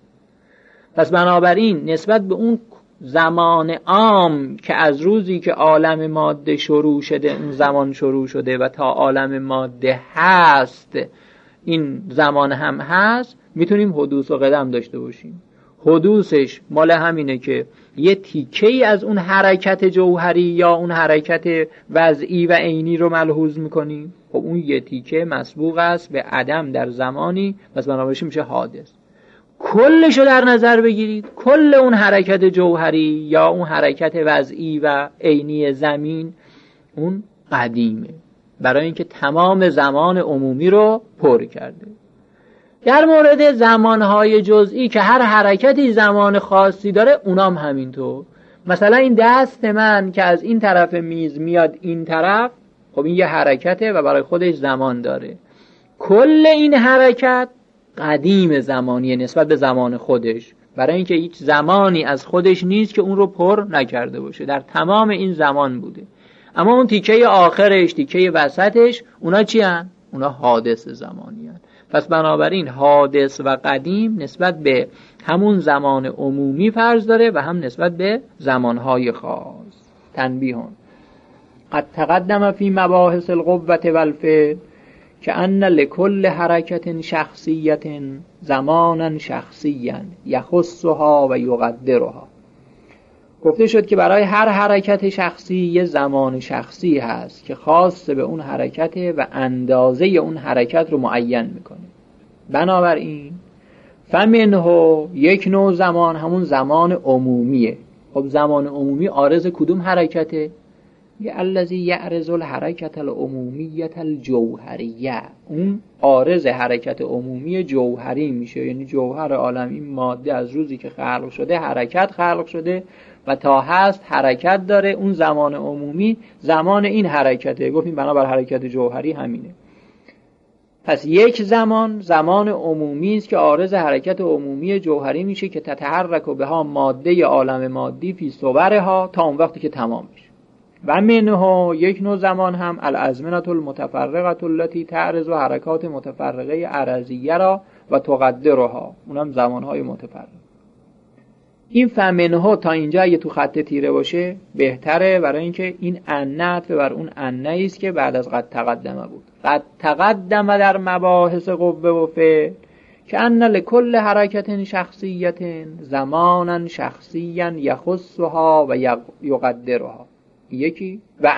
پس بنابراین نسبت به اون زمان عام که از روزی که عالم ماده شروع شده اون زمان شروع شده و تا عالم ماده هست این زمان هم هست، میتونیم حدوث و قدم داشته باشیم. حدوثش مال همینه که یه تیکه‌ای از اون حرکت جوهری یا اون حرکت وضعی و عینی رو ملحوظ میکنیم. خب اون یه تیکه مسبوق است به عدم در زمانی، پس بنابراین میشه حادث. کلش رو در نظر بگیرید، کل اون حرکت جوهری یا اون حرکت وضعی و عینی زمین اون قدیمه، برای اینکه تمام زمان عمومی رو پر کرده. در مورد زمانهای جزئی که هر حرکتی زمان خاصی داره اونام همینطور. مثلا این دست من که از این طرف میز میاد این طرف، خب این یه حرکته و برای خودش زمان داره. کل این حرکت قدیم زمانیه نسبت به زمان خودش، برای اینکه هیچ زمانی از خودش نیست که اون رو پر نکرده باشه، در تمام این زمان بوده. اما اون تیکه آخرش، تیکه وسطش، اونا چی هن؟ اونا حادث زمانی هن. پس بنابراین حادث و قدیم نسبت به همون زمان عمومی فرض داره و هم نسبت به زمانهای خاص. تنبیهون قد تقدم فی مباحث القوة والفعل که ان لکل حرکت شخصیت زمانا شخصیا یخصها و یقدرها. گفته شد که برای هر حرکت شخصی یه زمان شخصی هست که خاص به اون حرکته و اندازه اون حرکت رو معین میکنه. بنابراین فمنه یک نوع زمان همون زمان عمومیه. خب زمان عمومی عارض کدوم حرکته؟ الذی یعرض الحرکت العمومیت الجوهریه. اون عارض حرکت عمومی جوهری میشه، یعنی جوهر عالم این ماده از روزی که خلق شده حرکت خلق شده و تا هست حرکت داره. اون زمان عمومی زمان این حرکته، گفتیم بنابر حرکت جوهری همینه. پس یک زمان عمومی است که عارض حرکت عمومی جوهری میشه که تتحرک بها ماده عالم مادی فی صورها تا اون وقتی که تمام میشه. و منها یک نوع زمان هم الازمنة المتفرقة التي تعرض حرکات متفرقه عرضیه را و تقدرها، اونم زمانهای متفرق. این فمنها تا اینجا اگه تو خط تیره باشه بهتره، برای اینکه این انعطف بر اون انعی است که بعد از قد تقدمه بود. قد تقدمه در مباحث قوه و فعل که ان لکل حرکت شخصیت زمانا شخصیا یخصها و یقدرها. یکی و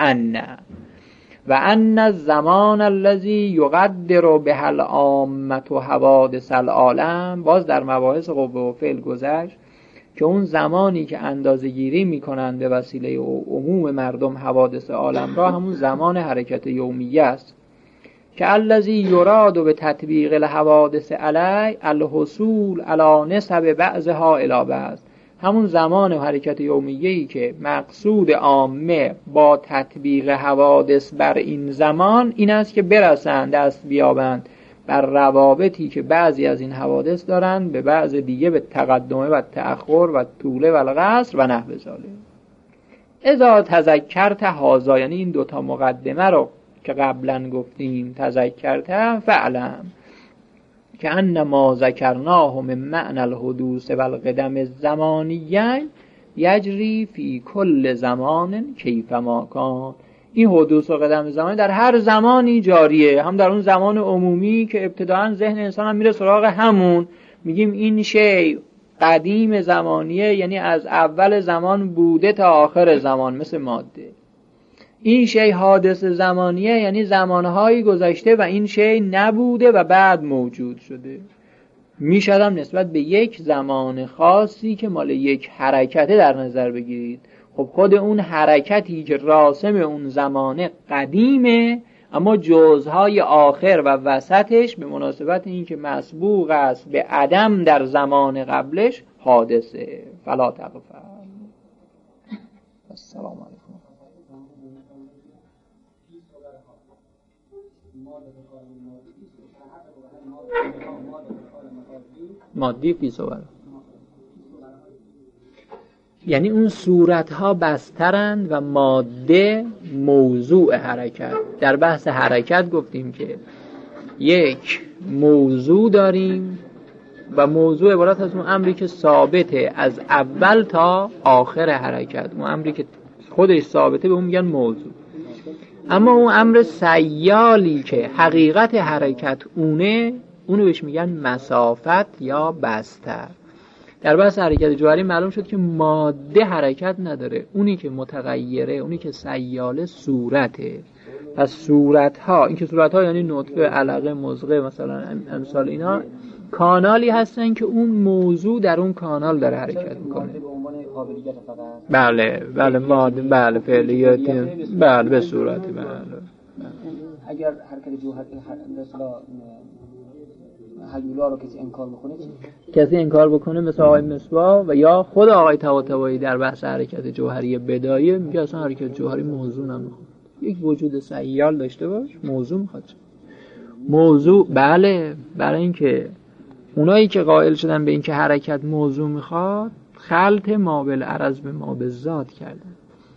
ان الزمان الذی یقدر به العامة و حوادث العالم، باز در مباحث قوه و فعل گذشت که اون زمانی که اندازه گیری میکنن به وسیله عموم مردم حوادث عالم را همون زمان حرکت یومیه است که الذی یراد به تطبیق الحوادث علی الحصول علی نسب بعضها الی بعض، همون زمان حرکت یومیه‌ای که مقصود عامه با تطبیق حوادث بر این زمان این است که برسند دست بیابند بر روابطی که بعضی از این حوادث دارند به بعض دیگه، به تقدمه و تأخر و طوله و القصر و نحو ذلک. اذا تذکرت هذا، یعنی این دوتا مقدمه رو که قبلا گفتیم تذکرت فعلم که ان ما ذکرناه من معنی الحدوث و القدم الزمانیه یجری فی کل زمان کیف ما کان. این حدوث و قدم زمانی در هر زمانی جاریه، هم در اون زمان عمومی که ابتداعا ذهن انسان هم میره سراغ همون، میگیم این شی قدیم زمانیه، یعنی از اول زمان بوده تا آخر زمان مثل ماده. این شی حادث زمانیه، یعنی زمانهایی گذشته و این شی نبوده و بعد موجود شده. میشدم نسبت به یک زمان خاصی که مال یک حرکته در نظر بگیرید. خب خود اون حرکتی که راسم اون زمانه قدیمه، اما جزهای آخر و وسطش به مناسبت این که مسبوق است به عدم در زمان قبلش حادثه. فلا تغفل. السلام علیکم. مادی فی صور، یعنی اون صورتها بسترند و ماده موضوع حرکت. در بحث حرکت گفتیم که یک موضوع داریم و موضوع عبارت از اون امری که ثابته از اول تا آخر حرکت، اون امری که خودش ثابته به اون میگن موضوع. اما اون امر سیالی که حقیقت حرکت اونو بهش میگن مسافت یا بستر. در بحث حرکت جوهری معلوم شد که ماده حرکت نداره، اونی که متغیره، اونی که سیاله صورته. پس صورتها، این که صورتها یعنی نطفه، علقه، مضغه مثلا امثال اینا، کانالی هستن که اون موضوع در اون کانال داره حرکت میکنه. بله ماده، بله فعلیات، بله به صورت، بله. اگر حرکت جوهری مثلا هیولا رو کسی انکار بکنه، کسی انکار بکنه مثل آقای مصباح و یا خود آقای طباطبایی در بحث حرکت جوهری بدایه میگه اصلا حرکت جوهری موضوع نمیخواد، یک وجود سیال داشته باش، موضوع میخواد. موضوع بله، برای اینکه اونایی که قائل شدن به اینکه حرکت موضوع میخواد خلط ما بالعرض به ما بالذات کردن.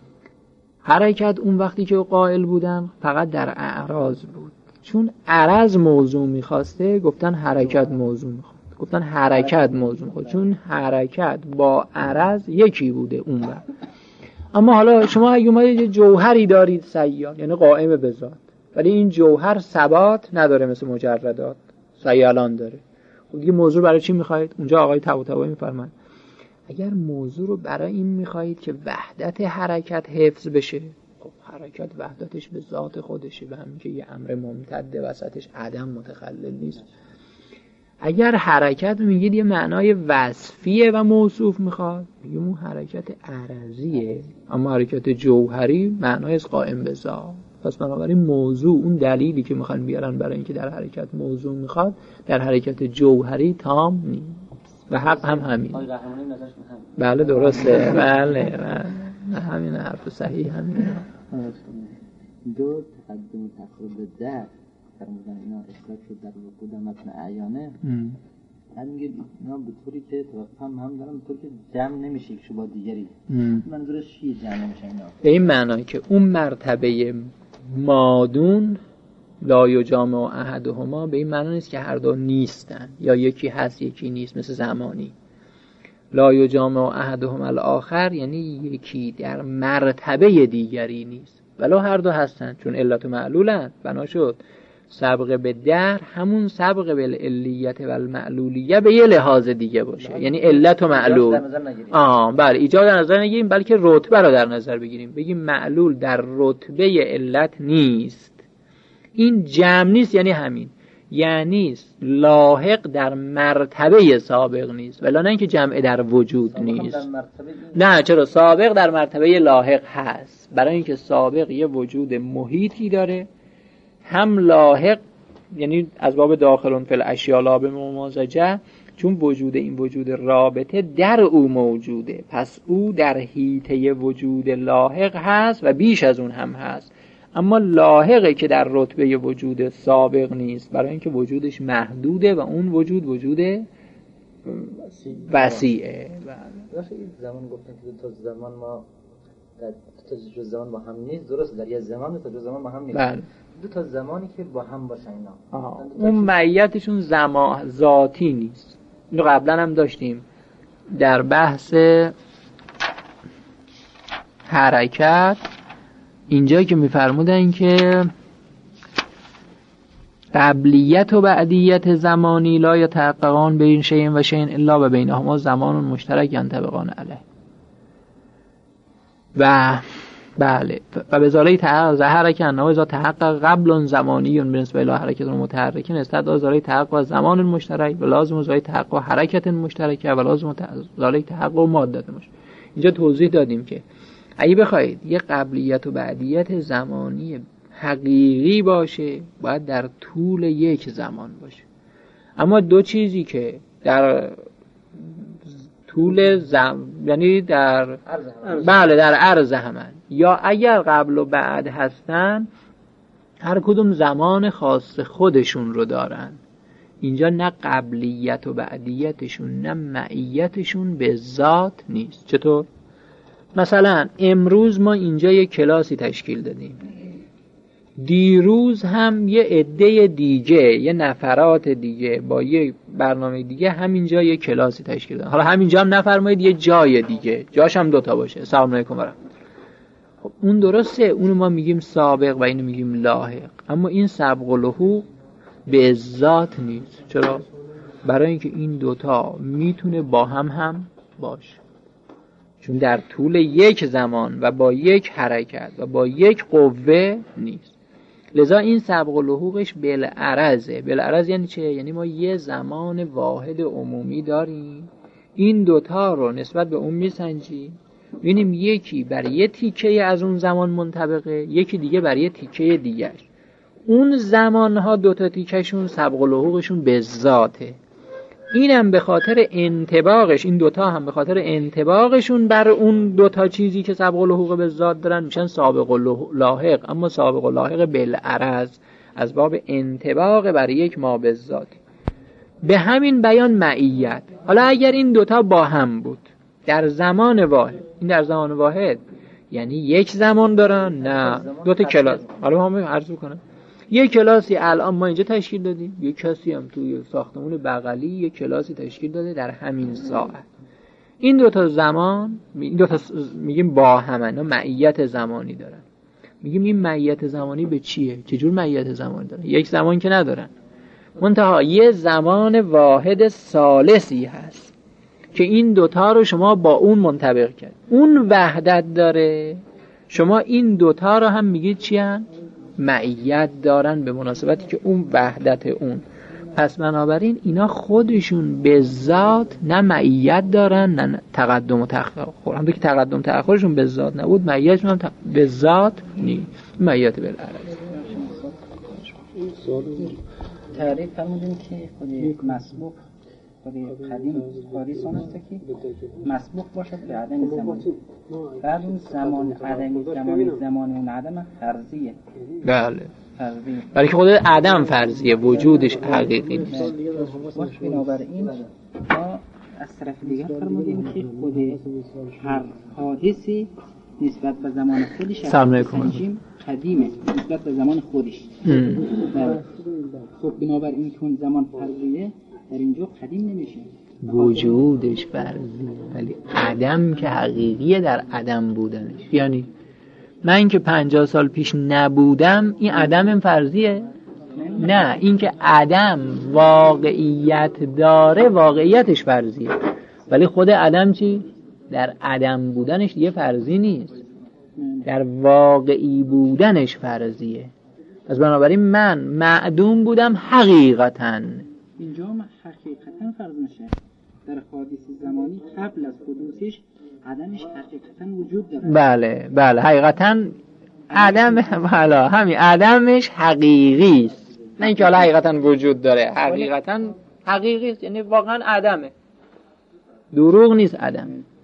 حرکت اون وقتی که قائل بودن فقط در اعراض بود، چون عرض موضوع میخواسته گفتن حرکت موضوع میخواد، گفتن حرکت موضوع میخواد، چون حرکت با عرض یکی بوده اون وقت. اما حالا شما اگه اومدید یه جوهری دارید سیال، یعنی قائم به ذات، ولی این جوهر ثبات نداره مثل مجردات، سیالان داره. خب دیگه موضوع برای چی میخواید؟ اونجا آقای طباطبایی میفرمایند اگر موضوع رو برای این میخواید که وحدت حرکت حفظ بشه، خب حرکت وحدتش به ذات خودشه، به همین که یه امر ممتد وسطش عدم متخلل نیست. اگر حرکت میگید یه معنای وصفیه و موصوف میخواد، میگیم اون حرکت عرضیه، اما حرکت جوهری معنای قائم به ذات. پس بنابراین موضوع، اون دلیلی که میخوان بیارن برای اینکه در حرکت موضوع میخواد، در حرکت جوهری تام نیست و حق هم همین. بله درسته، بله همین حرف صحیح همینه. دو تقدم و تأخر در فرمودن اینا اشتراک شد در وقود متن اعیانه. من میگه اینا به طوری که هم دارم به طوری که جمع نمیشه یک با دیگری. منظورش چیه جمع نمیشه اینا؟ به این معنی که اون مرتبه مادون لا یجامع احدهما به این معنی نیست که هر دو نیستن یا یکی هست یکی نیست، مثل زمانی. لا یجامع احدهما الاخر یعنی یکی در مرتبه دیگری نیست، ولو هر دو هستن، چون علت و معلولن. بنا شد سبق به در همون سبق به علیت و المعلولیه به یه لحاظ دیگه باشه، یعنی علت و معلول. بله ایجاد در نظر نگیریم، بلکه رتبه رو در نظر بگیریم، بگیم معلول در رتبه علت نیست. این جمع نیست، یعنی همین، یعنی لاحق در مرتبه سابق نیست، ولی نه اینکه جمع در وجود نیست. نه، چرا؟ سابق در مرتبه لاحق هست، برای اینکه سابق یه وجود محیطی داره، هم لاحق یعنی از باب داخلون فی الاشیاء لا بممازجه، چون وجود این وجود رابطه در او موجوده، پس او در حیطه وجود لاحق هست و بیش از اون هم هست. اما لاحقه که در رتبه وجود سابق نیست، برای اینکه وجودش محدوده و اون وجود وسیعه. زمان گفتن که دو تا زمان ما در دو تا جز زمان با هم نیست، درست؟ در یه زمان دو تا جز زمان با هم نیست. بله. دو تا زمانی که با هم باشن اینا، اون معیتشون زمان ذاتی نیست. اینو قبلا هم داشتیم در بحث حرکت، اینجا که میفرمودن که قبلیت و بعدیت زمانی لا یتحققان بین شیء و شیء الا و بینهما زمان مشترک ینطبقان علیه. و بله، و به ذاله تحقق ظهر که انه اذا تحقق قبل زمانی بالنسبه الی حرکت متحرک استدعا ذاله تحقق زمان مشترک و لازم ذاله تحقق حرکت مشترکه و لازم ذاله تحقق مادت مشترک. اینجا توضیح دادیم که اگه بخواید یه قبلیت و بعدیت زمانی حقیقی باشه باید در طول یک زمان باشه. اما دو چیزی که در طول یعنی در بله در عرض همن، یا اگر قبل و بعد هستن هر کدوم زمان خاص خودشون رو دارن. اینجا نه قبلیت و بعدیتشون نه معیتشون به ذات نیست. چطور؟ مثلا امروز ما اینجا یه کلاسی تشکیل دادیم، دیروز هم یه عده دیگه، یه نفرات دیگه با یه برنامه دیگه همینجا یه کلاسی تشکیل دادن. حالا همینجا هم نفرمایید یه جای دیگه، جاش هم دوتا باشه. سلام علیکم ورحمت. خب اون درسته، اونو ما میگیم سابق و اینو میگیم لاحق. اما این سبق و لحوق به ذات نیست. چرا؟ برای اینکه این دوتا میتونه با هم باشه، چون در طول یک زمان و با یک حرکت و با یک قوه نیست. لذا این سبق و لحوقش بالعرضه. بالعرض یعنی چه؟ یعنی ما یه زمان واحد عمومی داریم، این دوتا رو نسبت به اون میسنجیم، ببینیم یکی برای یه تیکه از اون زمان منطبقه، یکی دیگه برای یه تیکه دیگرش. اون زمانها دوتا تیکهشون سبق و لحوقشون به ذاته. اینم به خاطر انطباقش، این دوتا هم به خاطر انطباقشون بر اون دوتا چیزی که سبق و لحوق به ذات دارن میشن سابق و لاحق. اما سابق و لاحق بالعرض از باب انطباق بر یک ما به ذات. به همین بیان معیت. حالا اگر این دوتا با هم بود در زمان واحد، این در زمان واحد یعنی یک زمان دارن؟ نه، دوتا کلاس. حالا همه عرض کنم یک کلاسی الان ما اینجا تشکیل دادیم، یک کسی هم توی ساختمون بغلی یک کلاسی تشکیل داده در همین ساعت. این دوتا زمان، این دوتا میگیم با همن، معیت زمانی دارن. میگیم این معیت زمانی به چیه؟ چجور معیت زمانی دارن؟ یک زمان که ندارن، منتها یه زمان واحد ثالثی هست که این دوتا رو شما با اون منطبق کرد، اون وحدت داره. شما این دوتا رو هم میگید چی هن؟ معیت دارن به مناسبتی که اون وحدت اون. پس بنابراین اینا خودشون به ذات نه معیت دارن نه تقدم و تأخر. همونطور که تقدم تأخرشون به ذات نبود، معیتشون هم به ذات نیست. معیت بالعرض. تعریف فرمودیم که خود مسبوق خود قدیم حادثان است که مسبوق باشد به عدم زمان. بعد اون زمان عدم زمان اون عدم فرضیه. بله. برای که خود عدم فرضیه، وجودش حقیقی نیست. بنابراین ما از طرف دیگه فرمودیم که خود هر حادثی نسبت به زمان خودش قدیمه، نسبت به زمان خودش. خب بنابراین که زمان فرضیه در اینجا قدیم نمیشه، وجودش فرضیه، ولی عدم که حقیقیه در عدم بودنش. یعنی من که 50 سال پیش نبودم، این عدم فرضیه؟ نه، این که عدم واقعیت داره واقعیتش فرضیه، ولی خود عدم چی؟ در عدم بودنش دیگه فرضی نیست، در واقعی بودنش فرضیه. از بنابراین من معدوم بودم حقیقتاً. اینجا حقیقتاً فرض میشه در حادثه زمانی قبل از حدوثش عدمش حقیقتاً وجود داره. بله بله، حقیقتاً عدم، بله همین عدمش حقیقی است، نه اینکه حالا حقیقتاً وجود داره، حقیقتاً حقیقی است، یعنی واقعاً عدمه، دروغ نیست، عدمه.